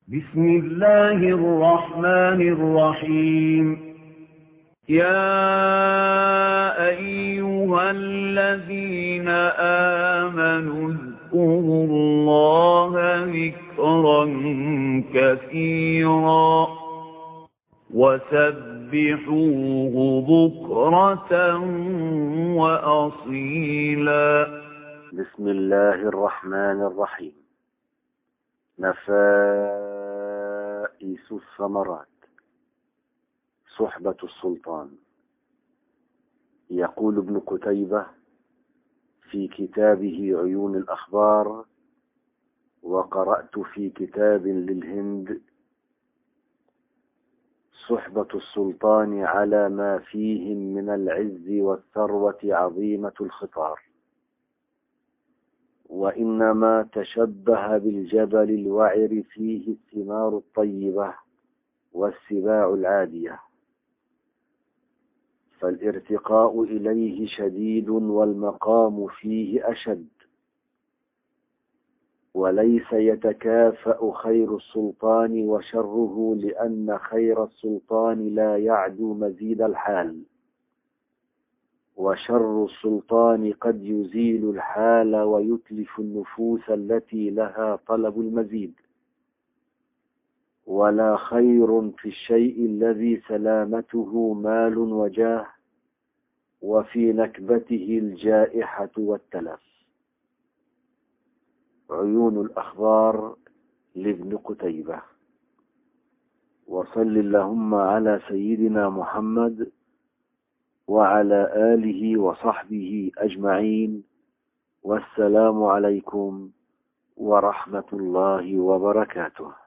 بسم الله الرحمن الرحيم. يا أيها الذين آمنوا اذكروا الله ذكرا كثيرا وسبحوه بكرة وأصيلا. بسم الله الرحمن الرحيم. نفائس الثمرات، صحبة السلطان. يقول ابن قتيبة في كتابه عيون الأخبار: وقرأت في كتاب للهند: صحبة السلطان على ما فيهم من العز والثروة عظيمة الخطار، وإنما تشبه بالجبل الوعر فيه الثمار الطيبة والسباع العادية، فالارتقاء إليه شديد والمقام فيه أشد، وليس يتكافأ خير السلطان وشره، لأن خير السلطان لا يعدو مزيد الحال، وشر السلطان قد يزيل الحال ويتلف النفوس التي لها طلب المزيد. ولا خير في الشيء الذي سلامته مال وجاه، وفي نكبته الجائحة والتلف. عيون الأخبار لابن قتيبة. وصل اللهم على سيدنا محمد وعلى آله وصحبه أجمعين، والسلام عليكم ورحمة الله وبركاته.